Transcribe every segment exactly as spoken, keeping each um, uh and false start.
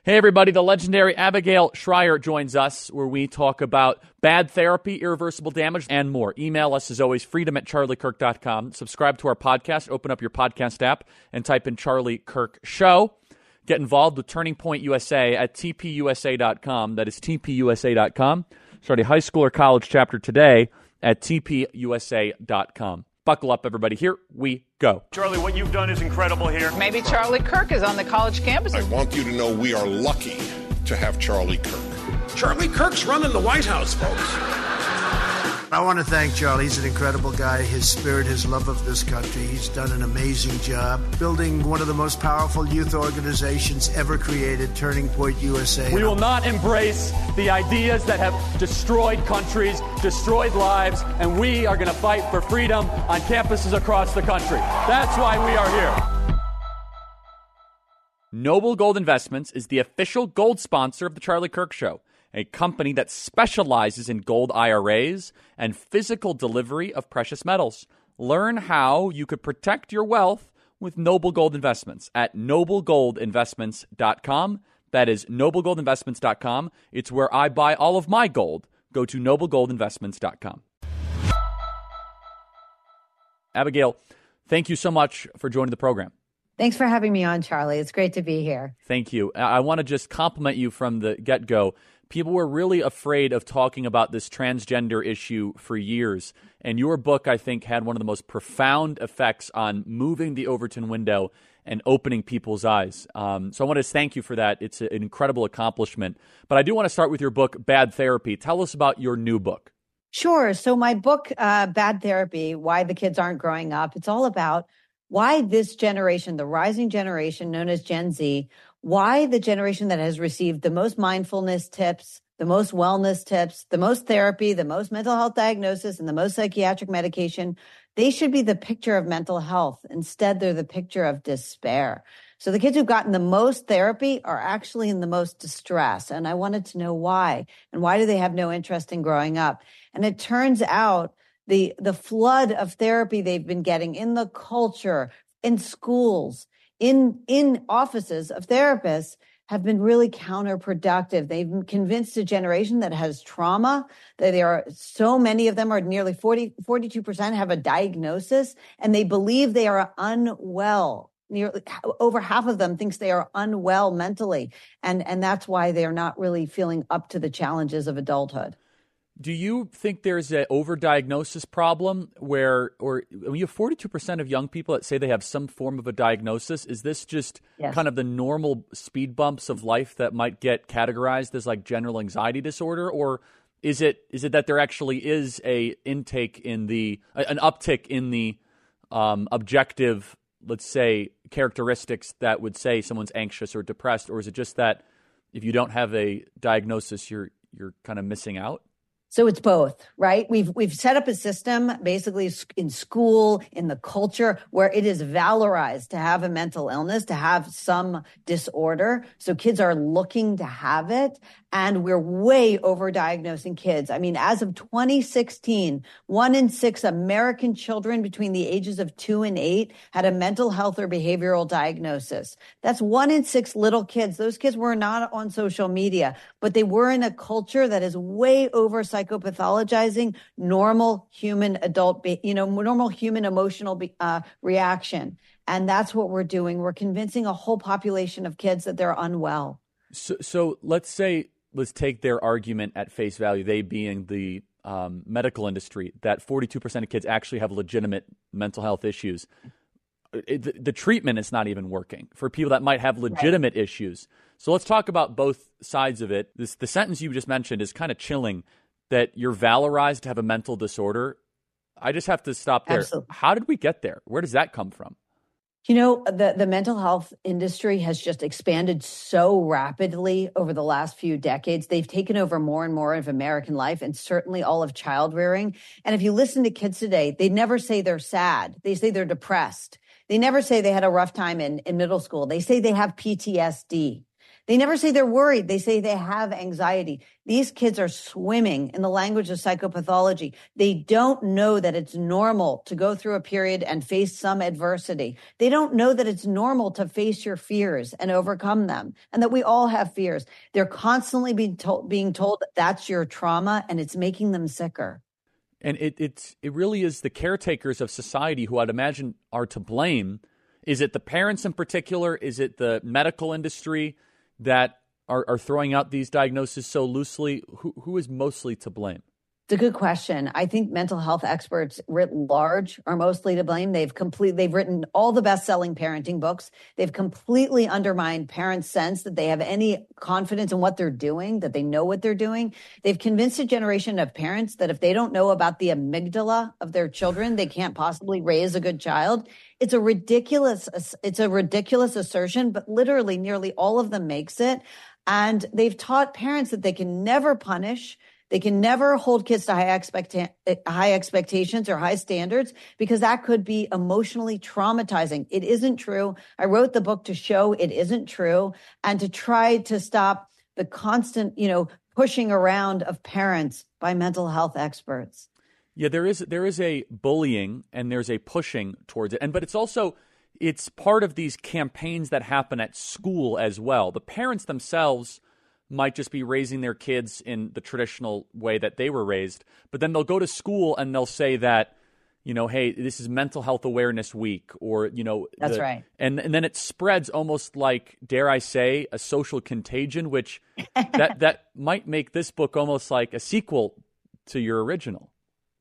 Hey, everybody, the legendary Abigail Shrier joins us, where we talk about bad therapy, irreversible damage, and more. Email us, as always, freedom at charlie kirk dot com. Subscribe to our podcast. Open up your podcast app and type in Charlie Kirk Show. Get involved with Turning Point U S A at t p u s a dot com. That is t p u s a dot com. Start a high school or college chapter today at t p u s a dot com. Buckle up, everybody. Here we go. Charlie, what you've done is incredible here. Maybe Charlie Kirk is on the college campus. I want you to know we are lucky to have Charlie Kirk. Charlie Kirk's running the White House, folks. I want to thank Charlie. He's an incredible guy. His spirit, his love of this country. He's done an amazing job building one of the most powerful youth organizations ever created, Turning Point U S A. We will not embrace the ideas that have destroyed countries, destroyed lives, and we are going to fight for freedom on campuses across the country. That's why we are here. Noble Gold Investments is the official gold sponsor of The Charlie Kirk Show, a company that specializes in gold I R As and physical delivery of precious metals. Learn how you could protect your wealth with Noble Gold Investments at noble gold investments dot com. That is noble gold investments dot com. It's where I buy all of my gold. Go to noble gold investments dot com. Abigail, thank you so much for joining the program. Thanks for having me on, Charlie. It's great to be here. Thank you. I want to just compliment you from the get-go. People were really afraid of talking about this transgender issue for years. And your book, I think, had one of the most profound effects on moving the Overton window and opening people's eyes. Um, so I want to thank you for that. It's an incredible accomplishment. But I do want to start with your book, Bad Therapy. Tell us about your new book. Sure. So my book, uh, Bad Therapy, Why the Kids Aren't Growing Up, it's all about why this generation, the rising generation known as Gen Z, why the generation that has received the most mindfulness tips, the most wellness tips, the most therapy, the most mental health diagnosis, and the most psychiatric medication, they should be the picture of mental health. Instead, they're the picture of despair. So the kids who've gotten the most therapy are actually in the most distress. And I wanted to know why. And why do they have no interest in growing up? And it turns out the, the flood of therapy they've been getting in the culture, in schools, in, in offices of therapists have been really counterproductive. They've convinced a generation that has trauma, that there are so many of them are nearly forty, forty-two percent have a diagnosis, and they believe they are unwell. Nearly over half of them thinks they are unwell mentally. And, and that's why they're not really feeling up to the challenges of adulthood. Do you think there's an overdiagnosis problem where, or when you have forty-two percent of young people that say they have some form of a diagnosis, is this just yes. kind of the normal speed bumps of life that might get categorized as like general anxiety disorder? Or is it is it that there actually is a intake in the, an uptick in the um, objective, let's say, characteristics that would say someone's anxious or depressed? Or is it just that if you don't have a diagnosis, you're you're kind of missing out? So it's both, right? We've we've set up a system basically in school, in the culture, where it is valorized to have a mental illness, to have some disorder. So kids are looking to have it. And we're way overdiagnosing kids. I mean, as of twenty sixteen, one in six American children between the ages of two and eight had a mental health or behavioral diagnosis. That's one in six little kids. Those kids were not on social media, but they were in a culture that is way over psychopathologizing normal human adult, you know, normal human emotional uh, reaction. And that's what we're doing. We're convincing a whole population of kids that they're unwell. So, so let's say, let's take their argument at face value, they being the um, medical industry, that forty-two percent of kids actually have legitimate mental health issues. It, the, the treatment is not even working for people that might have legitimate right. issues. So let's talk about both sides of it. This, the sentence you just mentioned is kind of chilling, that you're valorized to have a mental disorder. I just have to stop there. Absolutely. How did we get there? Where does that come from? You know, the, the mental health industry has just expanded so rapidly over the last few decades. They've taken over more and more of American life and certainly all of child rearing. And if you listen to kids today, they never say they're sad. They say they're depressed. They never say they had a rough time in, in middle school. They say they have P T S D. They never say they're worried. They say they have anxiety. These kids are swimming in the language of psychopathology. They don't know that it's normal to go through a period and face some adversity. They don't know that it's normal to face your fears and overcome them, and that we all have fears. They're constantly being told, being told that that's your trauma, and it's making them sicker. And it it's it really is the caretakers of society who I'd imagine are to blame. Is it the parents in particular? Is it the medical industry that are, are throwing out these diagnoses so loosely? Who who is mostly to blame? It's a good question. I think mental health experts writ large are mostly to blame. They've complete, they've written all the best-selling parenting books. They've completely undermined parents' sense that they have any confidence in what they're doing, that they know what they're doing. They've convinced a generation of parents that if they don't know about the amygdala of their children, they can't possibly raise a good child. It's a ridiculous, it's a ridiculous assertion, but literally nearly all of them makes it. And they've taught parents that they can never punish. They can never hold kids to high, expecta- high expectations or high standards, because that could be emotionally traumatizing. It isn't true. I wrote the book to show it isn't true and to try to stop the constant, you know, pushing around of parents by mental health experts. Yeah, there is there is a bullying and there's a pushing towards it. And but it's also it's part of these campaigns that happen at school as well. The parents themselves might just be raising their kids in the traditional way that they were raised, but then they'll go to school and they'll say that, you know, hey, this is Mental Health Awareness Week, or, you know. That's the, right. And, and then it spreads almost like, dare I say, a social contagion, which that, that might make this book almost like a sequel to your original.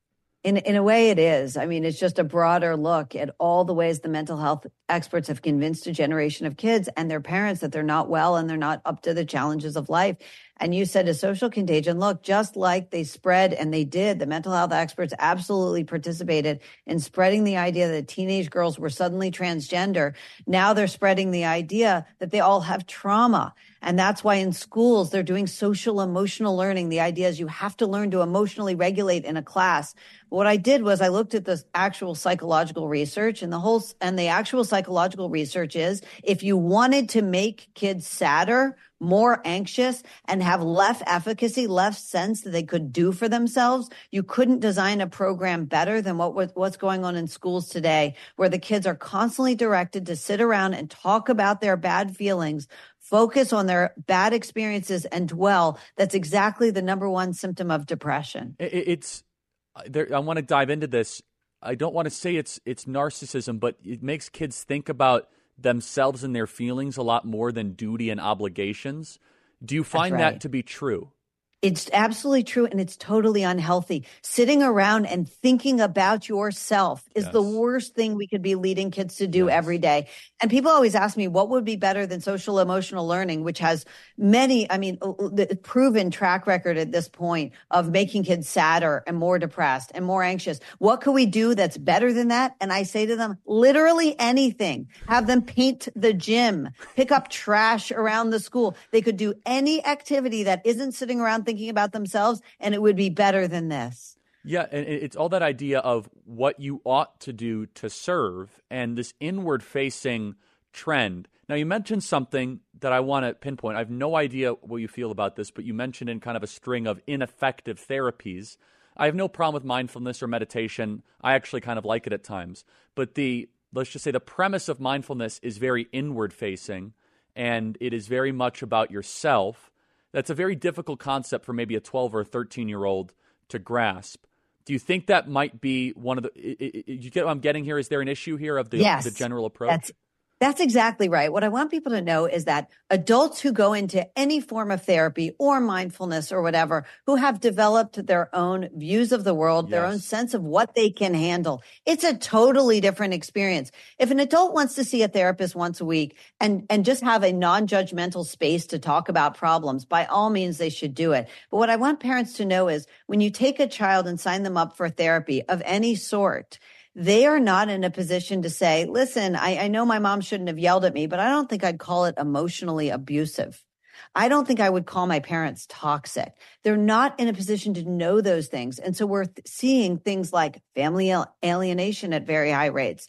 In in a way, it is. I mean, it's just a broader look at all the ways the mental health experts have convinced a generation of kids and their parents that they're not well and they're not up to the challenges of life. And you said a social contagion. Look, just like they spread, and they did, the mental health experts absolutely participated in spreading the idea that teenage girls were suddenly transgender. Now they're spreading the idea that they all have trauma. And that's why in schools, they're doing social emotional learning. The idea is you have to learn to emotionally regulate in a class. But what I did was I looked at the actual psychological research, and the whole, and the actual psychological research is if you wanted to make kids sadder, more anxious, and have less efficacy, less sense that they could do for themselves, you couldn't design a program better than what was, what's going on in schools today, where the kids are constantly directed to sit around and talk about their bad feelings, focus on their bad experiences, and dwell. That's exactly the number one symptom of depression. It's there. I want to dive into this. I don't want to say it's it's narcissism, but it makes kids think about themselves and their feelings a lot more than duty and obligations. Do you find right. that to be true? It's absolutely true, and it's totally unhealthy. Sitting around and thinking about yourself is yes. the worst thing we could be leading kids to do yes. every day. And people always ask me, what would be better than social emotional learning, which has many, I mean, the proven track record at this point of making kids sadder and more depressed and more anxious. What could we do that's better than that? And I say to them, literally anything. Have them paint the gym, pick up trash around the school. They could do any activity that isn't sitting around thinking about themselves, and it would be better than this. Yeah, and it's all that idea of what you ought to do to serve and this inward-facing trend. Now, you mentioned something that I want to pinpoint. I have no idea what you feel about this, but you mentioned in kind of a string of ineffective therapies. I have no problem with mindfulness or meditation. I actually kind of like it at times. But the, let's just say the premise of mindfulness is very inward-facing, and it is very much about yourself. That's a very difficult concept for maybe a twelve or a thirteen-year-old to grasp. Do you think that might be one of the – you get what I'm getting here? Is there an issue here of the, yes, the general approach? That's, that's exactly right. What I want people to know is that adults who go into any form of therapy or mindfulness or whatever, who have developed their own views of the world, yes. their own sense of what they can handle, it's a totally different experience. If an adult wants to see a therapist once a week and, and just have a non-judgmental space to talk about problems, by all means, they should do it. But what I want parents to know is when you take a child and sign them up for therapy of any sort, they are not in a position to say, listen, I, I know my mom shouldn't have yelled at me, but I don't think I'd call it emotionally abusive. I don't think I would call my parents toxic. They're not in a position to know those things. And so we're th- seeing things like family alienation at very high rates.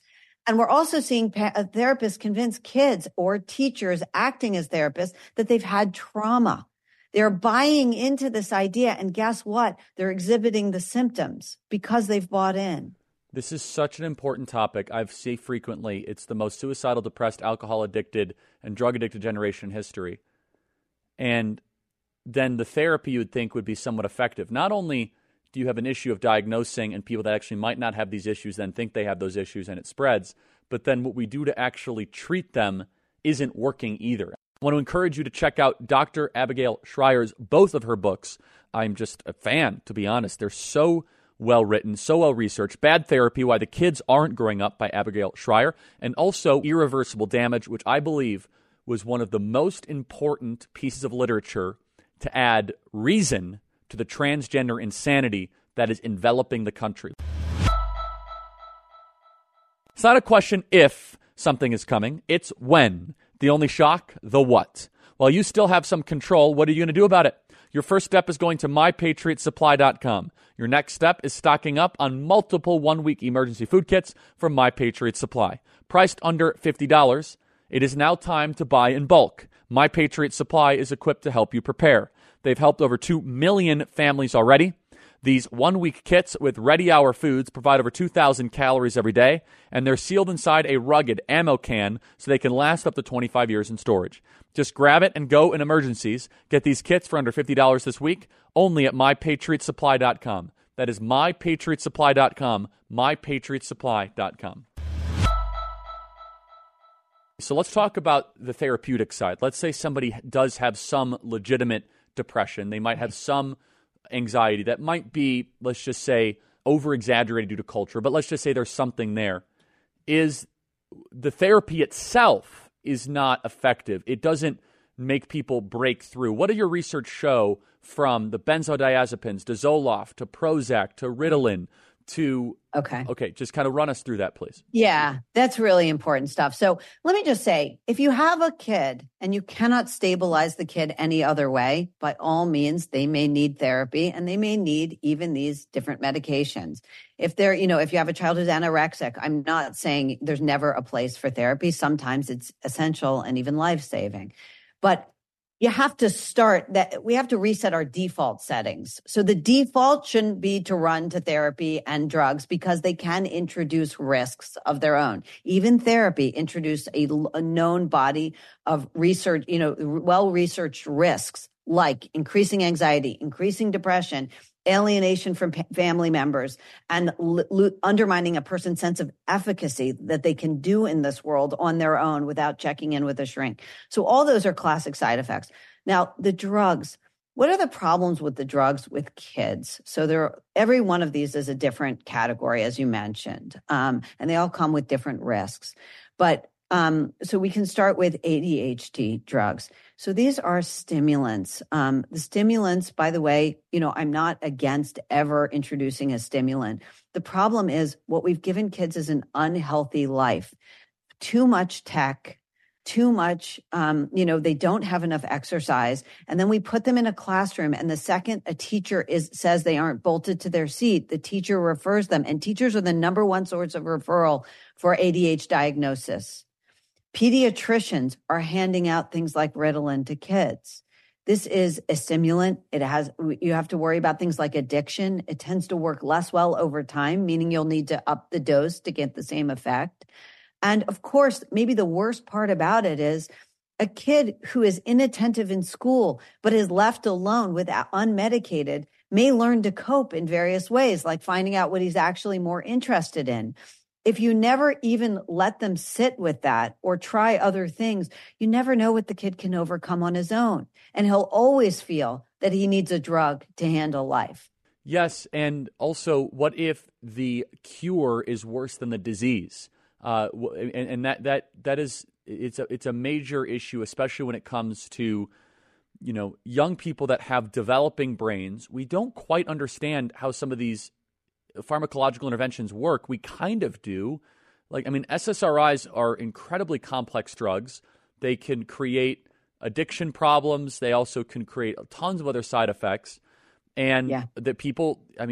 And we're also seeing pa- therapists convince kids or teachers acting as therapists that they've had trauma. They're buying into this idea. And guess what? They're exhibiting the symptoms because they've bought in. This is such an important topic. I've seen frequently. It's the most suicidal, depressed, alcohol-addicted, and drug-addicted generation in history. And then the therapy you would think would be somewhat effective. Not only do you have an issue of diagnosing and people that actually might not have these issues then think they have those issues and it spreads, but then what we do to actually treat them isn't working either. I want to encourage you to check out Doctor Abigail Shrier's, both of her books. I'm just a fan, to be honest. They're so well-written, so well-researched. Bad Therapy, Why the Kids Aren't Growing Up by Abigail Shrier, and also Irreversible Damage, which I believe was one of the most important pieces of literature to add reason to the transgender insanity that is enveloping the country. It's not a question if something is coming, it's when. The only shock, the what. While you still have some control, what are you going to do about it? Your first step is going to my patriot supply dot com. Your next step is stocking up on multiple one-week emergency food kits from My Patriot Supply. Priced under fifty dollars, it is now time to buy in bulk. My Patriot Supply is equipped to help you prepare. They've helped over two million families already. These one-week kits with ready-hour foods provide over two thousand calories every day, and they're sealed inside a rugged ammo can so they can last up to twenty-five years in storage. Just grab it and go in emergencies. Get these kits for under fifty dollars this week, only at my patriot supply dot com. That is my patriot supply dot com, my patriot supply dot com. So let's talk about the therapeutic side. Let's say somebody does have some legitimate depression. They might have some anxiety that might be, let's just say, over-exaggerated due to culture, but let's just say there's something there. Is the therapy itself is not effective. It doesn't make people break through. What do your research show from the benzodiazepines to Zoloft to Prozac to Ritalin to... Okay. Okay, just kind of run us through that, please. Yeah, that's really important stuff. So let me just say, if you have a kid and you cannot stabilize the kid any other way, by all means, they may need therapy and they may need even these different medications. If they're, you know, if you have a child who's anorexic, I'm not saying there's never a place for therapy. Sometimes it's essential and even life-saving. But you have to start that. We have to reset our default settings. So the default shouldn't be to run to therapy and drugs because they can introduce risks of their own. Even therapy introduced a, a known body of research, you know, well-researched risks like increasing anxiety, increasing depression, alienation from p- family members, and l- l- undermining a person's sense of efficacy that they can do in this world on their own without checking in with a shrink. So all those are classic side effects. Now, the drugs, what are the problems with the drugs with kids? So there, every one of these is a different category, as you mentioned, um, and they all come with different risks. But Um, so we can start with A D H D drugs. So these are stimulants. Um, the stimulants, by the way, you know, I'm not against ever introducing a stimulant. The problem is what we've given kids is an unhealthy life. Too much tech, too much, um, you know, they don't have enough exercise. And then we put them in a classroom. And the second a teacher is says they aren't bolted to their seat, the teacher refers them. And teachers are the number one source of referral for A D H D diagnosis. Pediatricians are handing out things like Ritalin to kids. This is a stimulant. It has, you have to worry about things like addiction. It tends to work less well over time, meaning you'll need to up the dose to get the same effect. And of course, maybe the worst part about it is a kid who is inattentive in school, but is left alone without unmedicated may learn to cope in various ways, like finding out what he's actually more interested in. If you never even let them sit with that or try other things, you never know what the kid can overcome on his own. And he'll always feel that he needs a drug to handle life. Yes, and also, what if the cure is worse than the disease? Uh, and, and that that that is it's a it's a major issue, especially when it comes to, you know, young people that have developing brains. We don't quite understand how some of these pharmacological interventions work. We kind of do. Like, I mean, S S R Is are incredibly complex drugs. They can create addiction problems. They also can create tons of other side effects. And yeah. that people, I mean,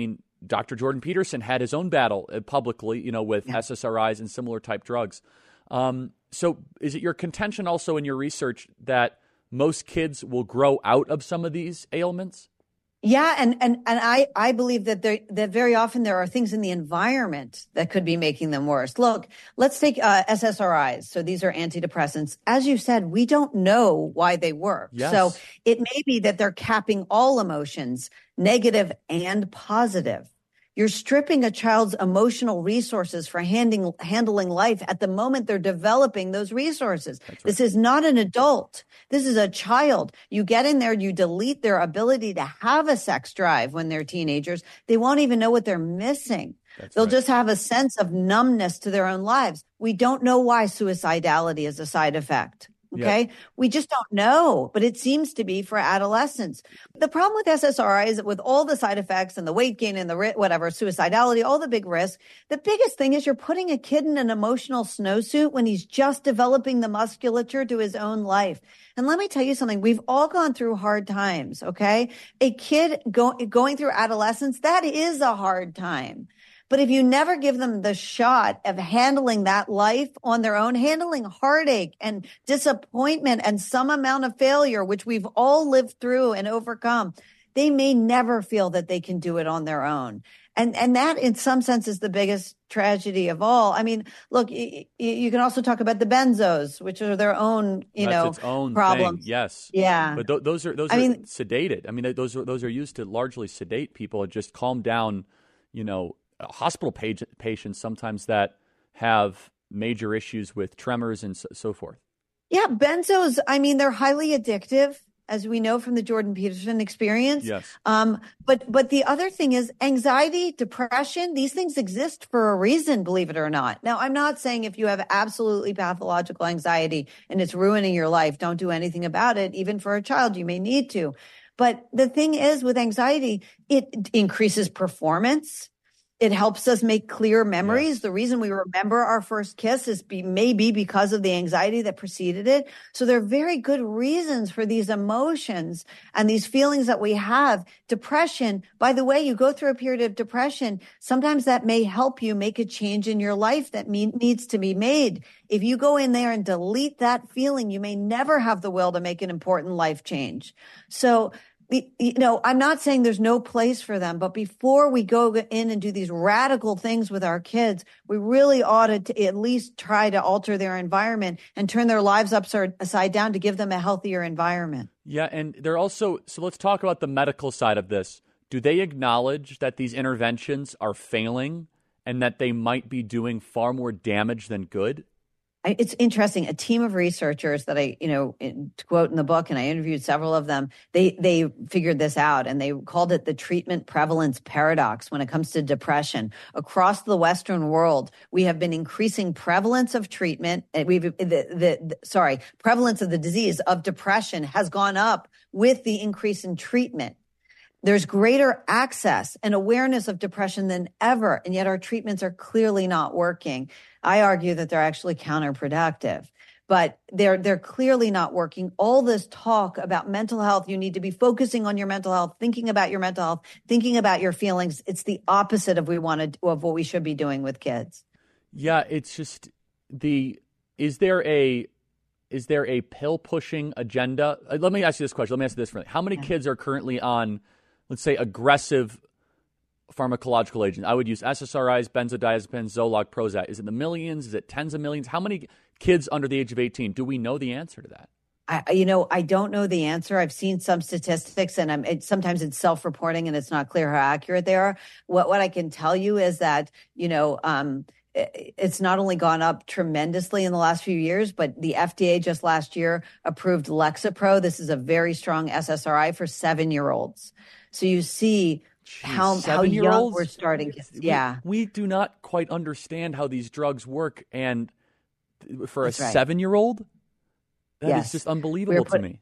Doctor Jordan Peterson had his own battle publicly, you know, with yeah. S S R Is and similar type drugs. Um, so is it your contention also in your research that most kids will grow out of some of these ailments? Yeah, and and and I, I believe that there that very often there are things in the environment that could be making them worse. Look, let's take uh, S S R Is. So these are antidepressants. As you said, we don't know why they work. Yes. So it may be that they're capping all emotions, negative and positive. You're stripping a child's emotional resources for handling, handling life at the moment they're developing those resources. Right. This is not an adult. This is a child. You get in there, you delete their ability to have a sex drive when they're teenagers. They won't even know what they're missing. That's They'll right. just have a sense of numbness to their own lives. We don't know why suicidality is a side effect. Okay. Yep. We just don't know, but it seems to be for adolescents. The problem with S S R I is that with all the side effects and the weight gain and the whatever, suicidality, all the big risks, the biggest thing is you're putting a kid in an emotional snowsuit when he's just developing the musculature to his own life. And let me tell you something. We've all gone through hard times. Okay. A kid go, going through adolescence, that is a hard time. But if you never give them the shot of handling that life on their own, handling heartache and disappointment and some amount of failure, which we've all lived through and overcome, they may never feel that they can do it on their own. And and that, in some sense, is the biggest tragedy of all. I mean, look, y- y- you can also talk about the benzos, which are their own, you That's know, its own problems. Thing. Yes, yeah. But th- those are those I are mean, sedated. I mean, those are those are used to largely sedate people and just calm down, you know. Hospital page, patients sometimes that have major issues with tremors and so, so forth. Yeah, benzos, I mean, they're highly addictive, as we know from the Jordan Peterson experience. Yes. Um, but but the other thing is anxiety, depression, these things exist for a reason, believe it or not. Now, I'm not saying if you have absolutely pathological anxiety and it's ruining your life, don't do anything about it. Even for a child, you may need to. But the thing is with anxiety, it increases performance. It helps us make clear memories. Yes. The reason we remember our first kiss is be, maybe because of the anxiety that preceded it. So there are very good reasons for these emotions and these feelings that we have. Depression, by the way, you go through a period of depression. Sometimes that may help you make a change in your life that mean, needs to be made. If you go in there and delete that feeling, you may never have the will to make an important life change. So you know, I'm not saying there's no place for them, but before we go in and do these radical things with our kids, we really ought to t- at least try to alter their environment and turn their lives upside down to give them a healthier environment. Yeah, and they're also, so let's talk about the medical side of this. Do they acknowledge that these interventions are failing and that they might be doing far more damage than good? It's interesting. A team of researchers that I, you know, to quote in the book, and I interviewed several of them, they they figured this out, and they called it the treatment prevalence paradox when it comes to depression. Across the Western world, we have been increasing prevalence of treatment. We've the, the, the sorry, prevalence of the disease of depression has gone up with the increase in treatment. There's greater access and awareness of depression than ever, and yet our treatments are clearly not working. I argue that they're actually counterproductive, but they're they're clearly not working. All this talk about mental health, you need to be focusing on your mental health, thinking about your mental health, thinking about your feelings. It's the opposite of we want to of what we should be doing with kids. Yeah, it's just the is there a is there a pill pushing agenda? Let me ask you this question. Let me ask you this for how many yeah. kids are currently on, let's say, aggressive pharmacological agents? I would use S S R Is, benzodiazepines, Zoloft, Prozac. Is it the millions? Is it tens of millions? How many kids under the age of eighteen? Do we know the answer to that? I, you know, I don't know the answer. I've seen some statistics, and I'm, it, sometimes it's self-reporting, and it's not clear how accurate they are. What what I can tell you is that, you know, um, it, it's not only gone up tremendously in the last few years, but the F D A just last year approved Lexapro. This is a very strong S S R I for seven-year-olds. So you see Jeez, how how young we're starting. Yeah, we, we do not quite understand how these drugs work, and for That's a right. seven-year-old, that yes. is just unbelievable put, to me.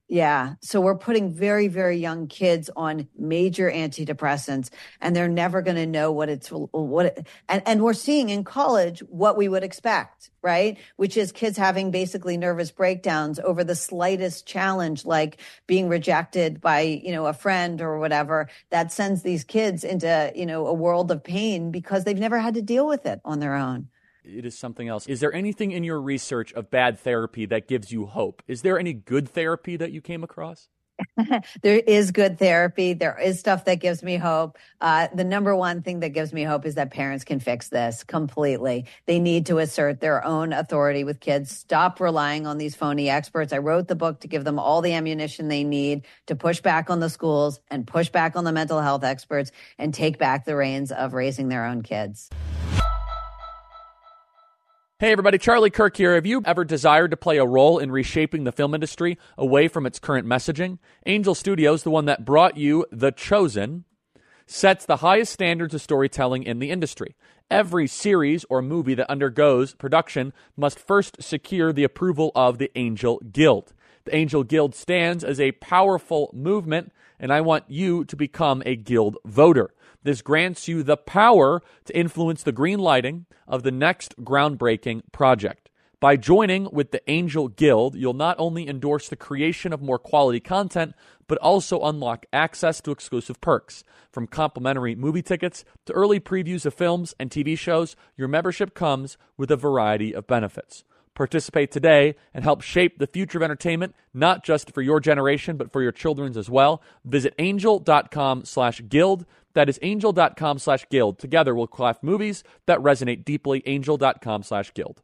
Yeah. So we're putting very, very young kids on major antidepressants, and they're never going to know what it's, what, it, and, and we're seeing in college what we would expect, right? Which is kids having basically nervous breakdowns over the slightest challenge, like being rejected by, you know, a friend or whatever, that sends these kids into, you know, a world of pain because they've never had to deal with it on their own. It is something else. Is there anything in your research of bad therapy that gives you hope? Is there any good therapy that you came across? There is good therapy. There is stuff that gives me hope. Uh, the number one thing that gives me hope is that parents can fix this completely. They need to assert their own authority with kids. Stop relying on these phony experts. I wrote the book to give them all the ammunition they need to push back on the schools and push back on the mental health experts and take back the reins of raising their own kids. Hey everybody, Charlie Kirk here. Have you ever desired to play a role in reshaping the film industry away from its current messaging? Angel Studios, the one that brought you The Chosen, sets the highest standards of storytelling in the industry. Every series or movie that undergoes production must first secure the approval of the Angel Guild. The Angel Guild stands as a powerful movement, and I want you to become a Guild voter. This grants you the power to influence the green lighting of the next groundbreaking project. By joining with the Angel Guild, you'll not only endorse the creation of more quality content, but also unlock access to exclusive perks. From complimentary movie tickets to early previews of films and T V shows, your membership comes with a variety of benefits. Participate today and help shape the future of entertainment, not just for your generation, but for your children's as well. Visit angel.com slash guild. That is angel.com slash guild. Together we'll craft movies that resonate deeply. Angel.com slash guild.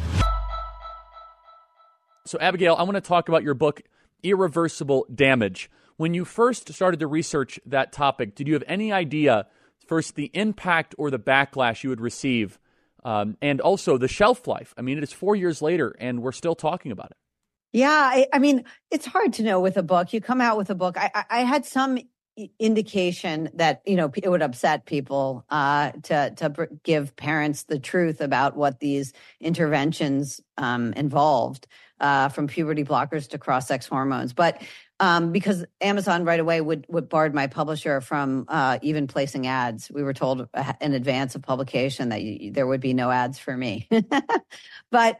So Abigail, I want to talk about your book, Irreversible Damage. When you first started to research that topic, did you have any idea, first, the impact or the backlash you would receive, um, and also the shelf life? I mean, it is four years later, and we're still talking about it. Yeah, I, I mean, it's hard to know with a book. You come out with a book. I, I, I had some indication that, you know, it would upset people uh, to to give parents the truth about what these interventions um, involved, uh, from puberty blockers to cross-sex hormones. But um, because Amazon right away would, would barred my publisher from uh, even placing ads. We were told in advance of publication that you, there would be no ads for me. But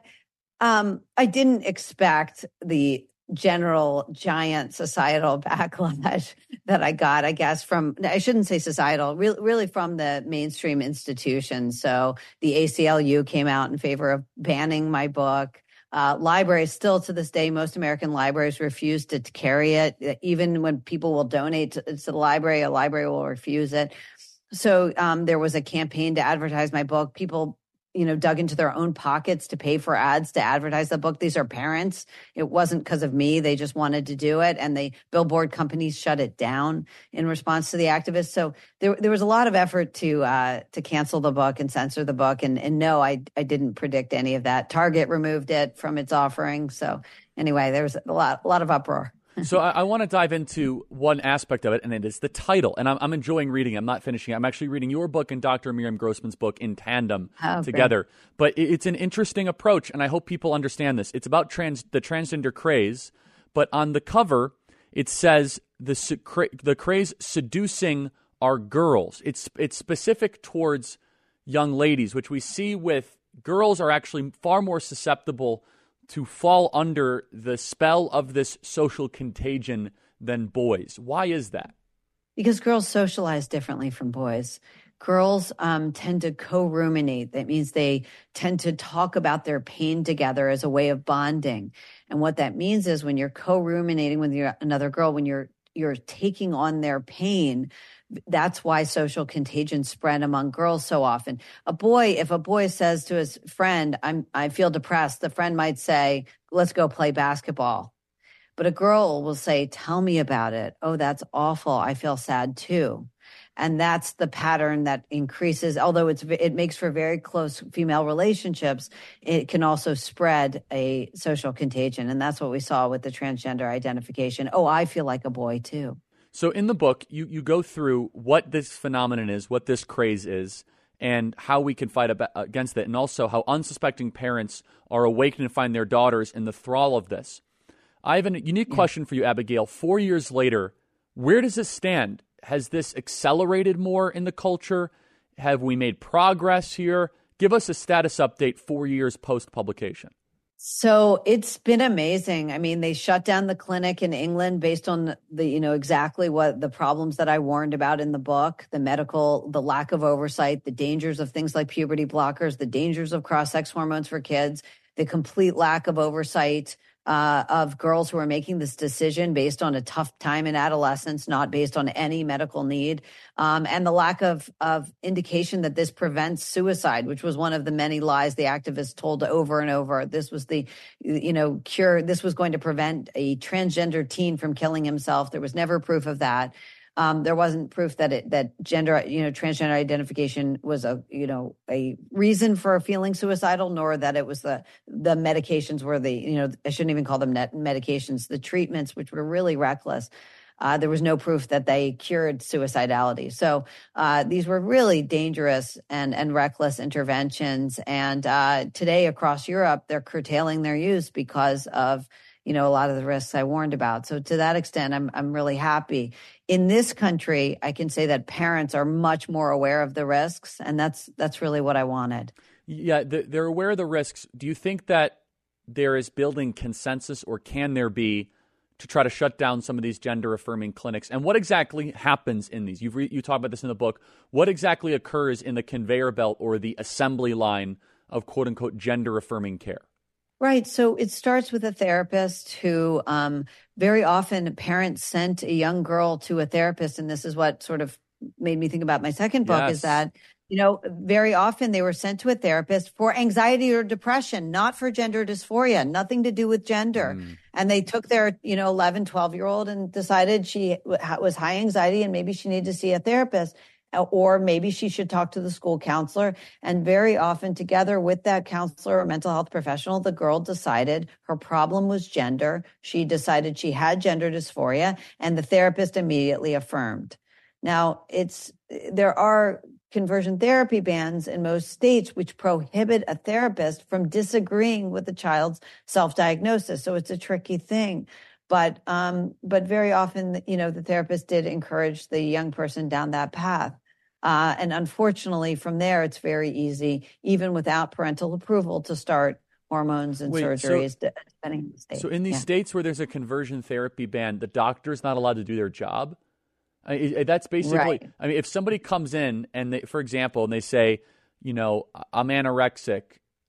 um, I didn't expect the general giant societal backlash that I got, I guess, from, I shouldn't say societal, really, really from the mainstream institutions. So the A C L U came out in favor of banning my book. Uh, libraries, still to this day, most American libraries refuse to, to carry it. Even when people will donate to, to the library, a library will refuse it. So um, there was a campaign to advertise my book. People you know, dug into their own pockets to pay for ads to advertise the book. These are parents. It wasn't because of me. They just wanted to do it. And the billboard companies shut it down in response to the activists. So there there was a lot of effort to uh, to cancel the book and censor the book. And, and no, I, I didn't predict any of that. Target removed it from its offering. So anyway, there was a lot, a lot of uproar. So I, I want to dive into one aspect of it, and it is the title. And I'm, I'm enjoying reading. I'm not finishing. I'm actually reading your book and Doctor Miriam Grossman's book in tandem oh, together. Great. But it, it's an interesting approach, and I hope people understand this. It's about trans the transgender craze, but on the cover, it says the the craze seducing our girls. It's it's specific towards young ladies, which we see with girls are actually far more susceptible to fall under the spell of this social contagion than boys. Why is that? Because girls socialize differently from boys. Girls um, tend to co-ruminate. That means they tend to talk about their pain together as a way of bonding. And what that means is when you're co-ruminating with your, another girl, when you're you're taking on their pain, that's why social contagion spread among girls so often. A boy, if a boy says to his friend, I'm, I feel depressed, the friend might say, let's go play basketball. But a girl will say, tell me about it. Oh, that's awful. I feel sad too. And that's the pattern that increases. Although it's it makes for very close female relationships, it can also spread a social contagion. And that's what we saw with the transgender identification. Oh, I feel like a boy too. So in the book, you, you go through what this phenomenon is, what this craze is, and how we can fight ab- against it, and also how unsuspecting parents are awakened to find their daughters in the thrall of this. I have a unique yeah. question for you, Abigail. Four years later, where does this stand? Has this accelerated more in the culture? Have we made progress here? Give us a status update four years post-publication. So it's been amazing. I mean, they shut down the clinic in England based on the, you know, exactly what the problems that I warned about in the book, the medical, the lack of oversight, the dangers of things like puberty blockers, the dangers of cross-sex hormones for kids, the complete lack of oversight uh, of girls who are making this decision based on a tough time in adolescence, not based on any medical need, um, and the lack of, of indication that this prevents suicide, which was one of the many lies the activists told over and over. This was the, you know, cure. This was going to prevent a transgender teen from killing himself. There was never proof of that. Um, there wasn't proof that it, that gender, you know, transgender identification was a, you know, a reason for feeling suicidal, nor that it was the, the medications were the, you know, I shouldn't even call them net medications, the treatments, which were really reckless. Uh, there was no proof that they cured suicidality. So uh, these were really dangerous and, and reckless interventions. And uh, today across Europe, they're curtailing their use because of, you know, a lot of the risks I warned about. So to that extent, I'm I'm really happy. In this country, I can say that parents are much more aware of the risks, and that's that's really what I wanted. Yeah, they're aware of the risks. Do you think that there is building consensus, or can there be, to try to shut down some of these gender-affirming clinics? And what exactly happens in these? You've re- you talk about this in the book. What exactly occurs in the conveyor belt or the assembly line of quote-unquote gender-affirming care? Right. So it starts with a therapist who um, very often parents sent a young girl to a therapist. And this is what sort of made me think about my second book yes. is that, you know, very often they were sent to a therapist for anxiety or depression, not for gender dysphoria, nothing to do with gender. Mm. And they took their, you know, eleven, twelve year old and decided she was high anxiety and maybe she needed to see a therapist. Or maybe she should talk to the school counselor. And very often together with that counselor or mental health professional, the girl decided her problem was gender. She decided she had gender dysphoria, and the therapist immediately affirmed. Now, it's there are conversion therapy bans in most states which prohibit a therapist from disagreeing with the child's self-diagnosis. So it's a tricky thing. But um, but very often, you know, the therapist did encourage the young person down that path. Uh, and unfortunately, from there, it's very easy, even without parental approval, to start hormones and Wait, surgeries, so, depending on the state. So in these yeah. states where there's a conversion therapy ban, the doctor's not allowed to do their job? I mean, that's basically, right. I mean, if somebody comes in and they, for example, and they say, you know, I'm anorexic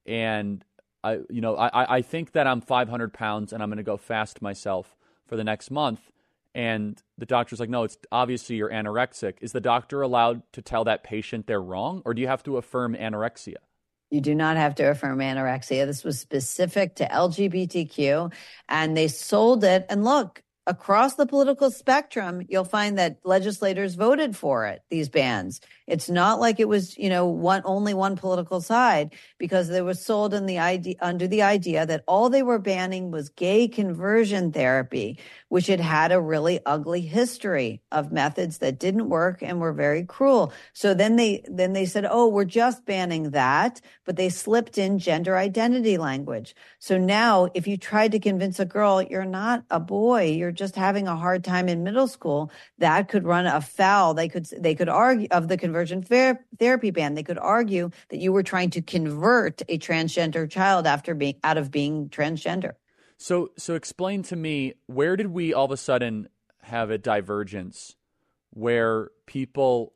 and I, you know, I, I think that I'm five hundred pounds and I'm going to go fast myself for the next month. And the doctor's like, no, it's obviously you're anorexic. Is the doctor allowed to tell that patient they're wrong, or do you have to affirm anorexia? You do not have to affirm anorexia. This was specific to L G B T Q, and they sold it. And look, across the political spectrum, you'll find that legislators voted for it, these bans. It's not like it was, you know, one only one political side, because they were sold in the idea, under the idea that all they were banning was gay conversion therapy, which had had a really ugly history of methods that didn't work and were very cruel. So then they then they said, oh, we're just banning that, but they slipped in gender identity language. So now if you tried to convince a girl you're not a boy, you're just having a hard time in middle school, that could run afoul. They could they could argue of the conversion ther- therapy ban. They could argue that you were trying to convert a transgender child after being out of being transgender. So so explain to me, where did we all of a sudden have a divergence where people,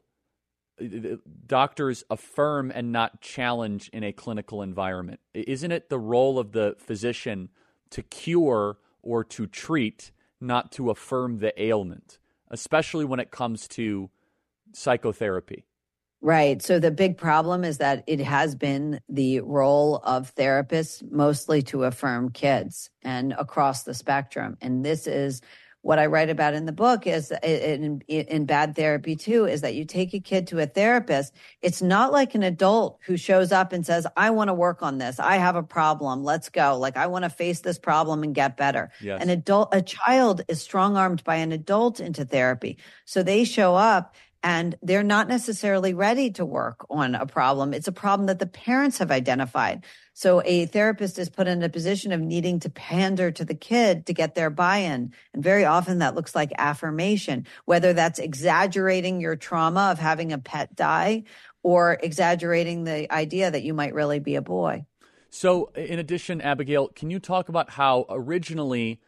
doctors affirm and not challenge in a clinical environment? Isn't it the role of the physician to cure or to treat, not to affirm the ailment, especially when it comes to psychotherapy? Right. So the big problem is that it has been the role of therapists mostly to affirm kids and across the spectrum. And this is what I write about in the book is in, in Bad Therapy too, is that you take a kid to a therapist. It's not like an adult who shows up and says, I want to work on this. I have a problem. Let's go. Like, I want to face this problem and get better. Yes. An adult, a child is strong-armed by an adult into therapy. So they show up And they're not necessarily ready to work on a problem. It's a problem that the parents have identified. So a therapist is put in a position of needing to pander to the kid to get their buy-in. And very often that looks like affirmation, whether that's exaggerating your trauma of having a pet die or exaggerating the idea that you might really be a boy. So in addition, Abigail, can you talk about how originally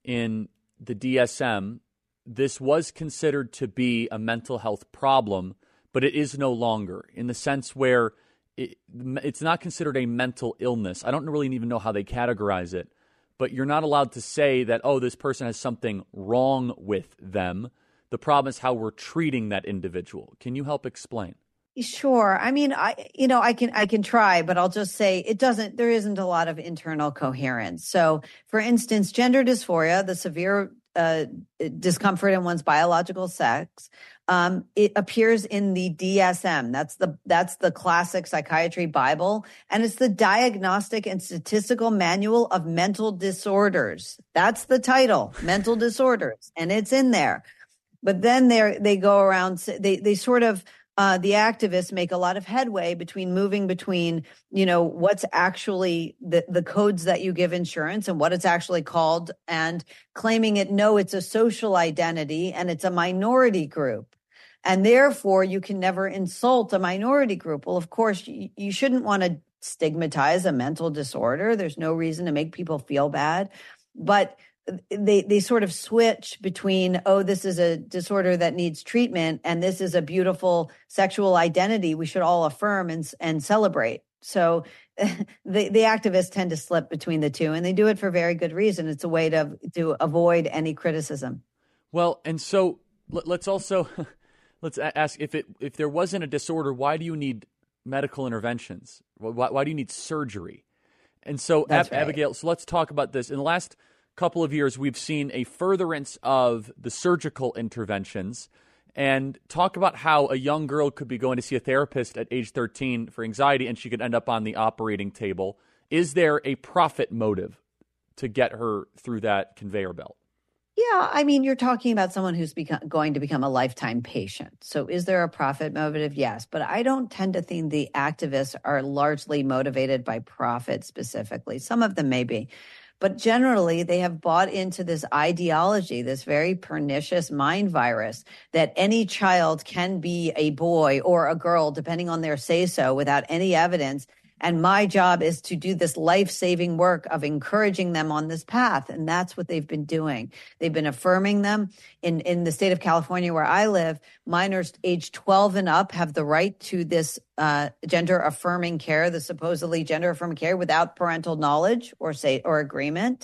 in the D S M, this was considered to be a mental health problem, but it is no longer, in the sense where it, it's not considered a mental illness. I don't really even know how they categorize it, but you're not allowed to say that, oh, this person has something wrong with them. The problem is how we're treating that individual. Can you help explain? Sure. I mean, I, you know, I can, I can try, but I'll just say it doesn't, there isn't a lot of internal coherence. So for instance, gender dysphoria, the severe uh, discomfort in one's biological sex, um, it appears in the D S M. That's the, that's the classic psychiatry Bible. And it's the Diagnostic and Statistical Manual of Mental Disorders. That's the title, Mental Disorders. And it's in there. But then they they go around, they, they sort of, Uh, the activists make a lot of headway between moving between, you know, what's actually the, the codes that you give insurance and what it's actually called, and claiming it, no, it's a social identity and it's a minority group. And therefore, you can never insult a minority group. Well, of course, you, you shouldn't want to stigmatize a mental disorder. There's no reason to make people feel bad. But they they sort of switch between, oh, this is a disorder that needs treatment, and this is a beautiful sexual identity we should all affirm and and celebrate. So the the activists tend to slip between the two, and they do it for very good reason. It's a way to to avoid any criticism. Well, and so let's also let's ask, if it if there wasn't a disorder, why do you need medical interventions? Why, why do you need surgery? And so, Ab- right. Abigail, so let's talk about this. In the last couple of years, we've seen a furtherance of the surgical interventions, and talk about how a young girl could be going to see a therapist at age thirteen for anxiety, and she could end up on the operating table. Is there a profit motive to get her through that conveyor belt? Yeah, I mean, you're talking about someone who's become, going to become a lifetime patient. So is there a profit motive? Yes. But I don't tend to think the activists are largely motivated by profit specifically. Some of them may be. But generally, they have bought into this ideology, this very pernicious mind virus, that any child can be a boy or a girl, depending on their say-so, without any evidence. And my job is to do this life-saving work of encouraging them on this path. And that's what they've been doing. They've been affirming them. In, in the state of California, where I live, minors age twelve and up have the right to this uh, gender-affirming care, the supposedly gender-affirming care, without parental knowledge or say or agreement.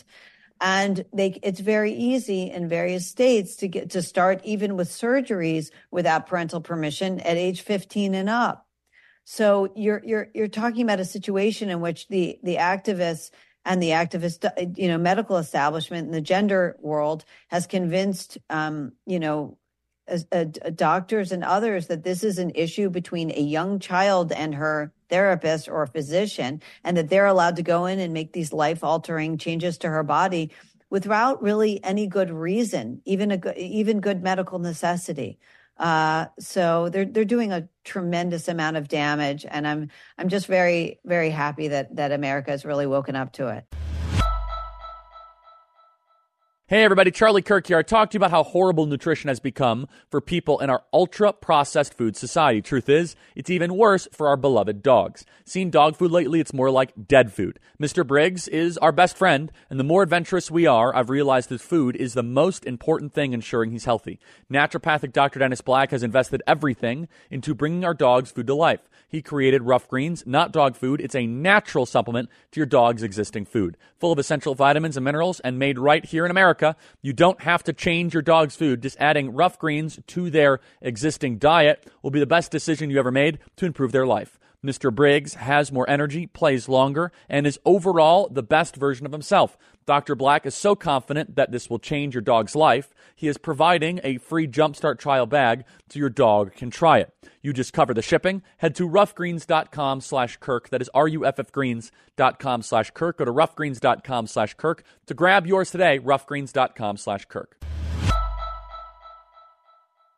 And they, it's very easy in various states to get to start even with surgeries without parental permission at age fifteen and up. So you're you're you're talking about a situation in which the the activists and the activist, you know, medical establishment in the gender world has convinced, um, you know, a, a, a doctors and others that this is an issue between a young child and her therapist or physician, and that they're allowed to go in and make these life-altering changes to her body without really any good reason, even a even good medical necessity. Uh, so they're they're doing a tremendous amount of damage, and I'm I'm just very very happy that that America has really woken up to it. Hey everybody, Charlie Kirk here. I talked to you about how horrible nutrition has become for people in our ultra-processed food society. Truth is, it's even worse for our beloved dogs. Seen dog food lately, it's more like dead food. Mister Briggs is our best friend, and the more adventurous we are, I've realized that food is the most important thing ensuring he's healthy. Naturopathic Doctor Dennis Black has invested everything into bringing our dogs food to life. He created Rough Greens, not dog food. It's a natural supplement to your dog's existing food. Full of essential vitamins and minerals and made right here in America. You don't have to change your dog's food. Just adding Rough Greens to their existing diet will be the best decision you ever made to improve their life. Mister Briggs has more energy, plays longer, and is overall the best version of himself. Doctor Black is so confident that this will change your dog's life, he is providing a free Jumpstart trial bag so your dog can try it. You just cover the shipping. Head to roughgreens.com slash Kirk. That is ruffgreens.com slash Kirk. Go to roughgreens.com slash Kirk to grab yours today, roughgreens.com slash Kirk.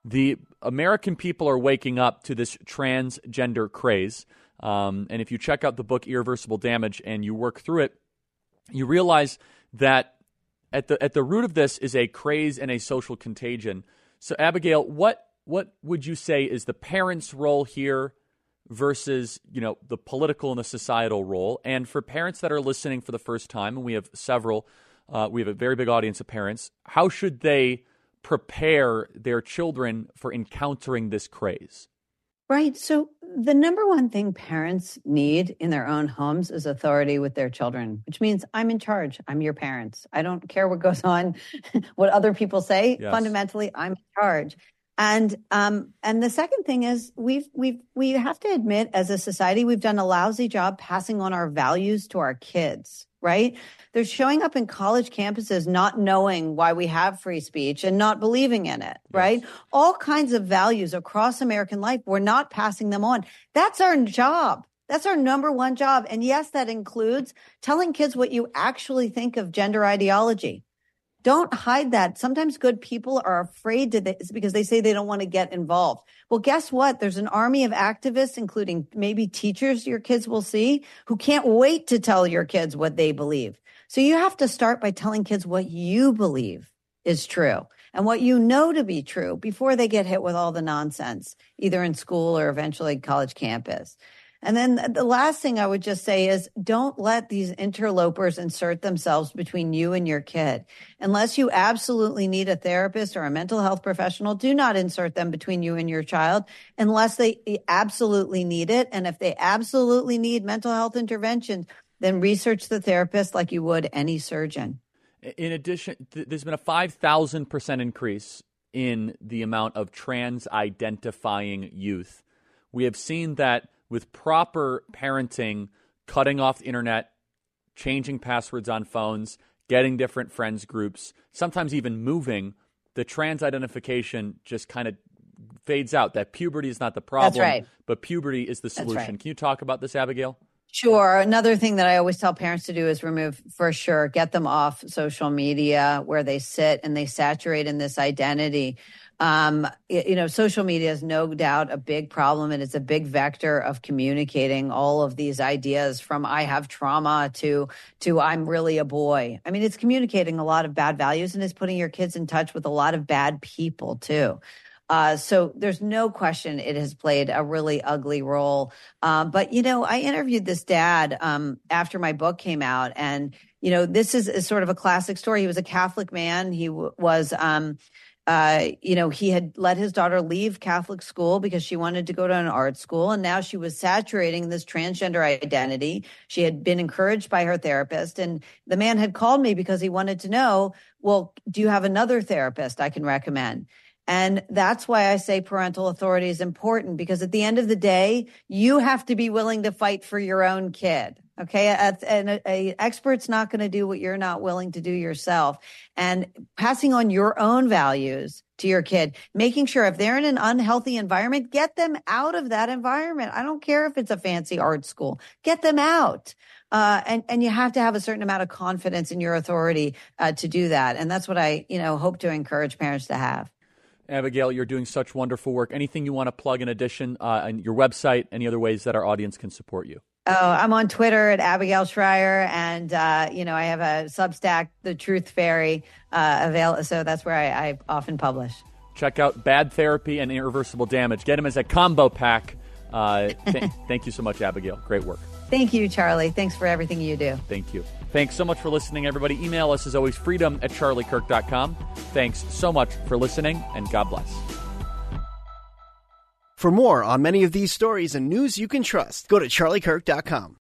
the American people are waking up to this transgender craze. Um, and if you check out the book Irreversible Damage and you work through it, you realize that at the at the root of this is a craze and a social contagion. So, Abigail, what what would you say is the parents' role here versus, you know, the political and the societal role? And for parents that are listening for the first time, and we have several, uh, we have a very big audience of parents, how should they prepare their children for encountering this craze? Right. So the number one thing parents need in their own homes is authority with their children, which means I'm in charge. I'm your parents. I don't care what goes on, what other people say. Yes. Fundamentally, I'm in charge. And um, and the second thing is we've we've we have to admit, as a society, we've done a lousy job passing on our values to our kids. Right? They're showing up in college campuses not knowing why we have free speech and not believing in it. Yes. Right? All kinds of values across American life. We're not passing them on. That's our job. That's our number one job. And yes, that includes telling kids what you actually think of gender ideology. Don't hide that. Sometimes good people are afraid to this because they say they don't want to get involved. Well, guess what? There's an army of activists, including maybe teachers your kids will see, who can't wait to tell your kids what they believe. So you have to start by telling kids what you believe is true and what you know to be true before they get hit with all the nonsense, either in school or eventually college campus. And then the last thing I would just say is don't let these interlopers insert themselves between you and your kid. Unless you absolutely need a therapist or a mental health professional, do not insert them between you and your child unless they absolutely need it. And if they absolutely need mental health intervention, then research the therapist like you would any surgeon. In addition, th- there's been a five thousand percent increase in the amount of trans-identifying youth. We have seen that with proper parenting, cutting off the internet, changing passwords on phones, getting different friends groups, sometimes even moving, the trans identification just kind of fades out. That puberty is not the problem, That's right. but puberty is the solution. That's right. Can you talk about this, Abigail? Sure. Another thing that I always tell parents to do is remove, for sure, get them off social media where they sit and they saturate in this identity. Um, you know, social media is no doubt a big problem, and it's a big vector of communicating all of these ideas from I have trauma to to I'm really a boy. I mean, it's communicating a lot of bad values, and it's putting your kids in touch with a lot of bad people too. Uh, so there's no question it has played a really ugly role. Um, but, you know, I interviewed this dad um, after my book came out, and, you know, this is, is sort of a classic story. He was a Catholic man. He w- was um Uh, you know, he had let his daughter leave Catholic school because she wanted to go to an art school. And now she was saturating this transgender identity. She had been encouraged by her therapist. And the man had called me because he wanted to know, well, do you have another therapist I can recommend? And that's why I say parental authority is important, because at the end of the day, you have to be willing to fight for your own kid. Okay. And an expert's not going to do what you're not willing to do yourself. And passing on your own values to your kid, making sure if they're in an unhealthy environment, get them out of that environment. I don't care if it's a fancy art school, get them out. Uh, and, and you have to have a certain amount of confidence in your authority uh, to do that. And that's what I, you know, hope to encourage parents to have. Abigail, you're doing such wonderful work. Anything you want to plug in addition, uh, on your website, any other ways that our audience can support you? Oh, I'm on Twitter at Abigail Shrier, and uh, you know, I have a Substack, The Truth Fairy, uh, avail. So that's where I, I often publish. Check out Bad Therapy and Irreversible Damage. Get them as a combo pack. Uh, th- thank you so much, Abigail. Great work. Thank you, Charlie. Thanks for everything you do. Thank you. Thanks so much for listening, everybody. Email us as always, freedom at charlie kirk dot com. Thanks so much for listening, and God bless. For more on many of these stories and news you can trust, go to charlie kirk dot com.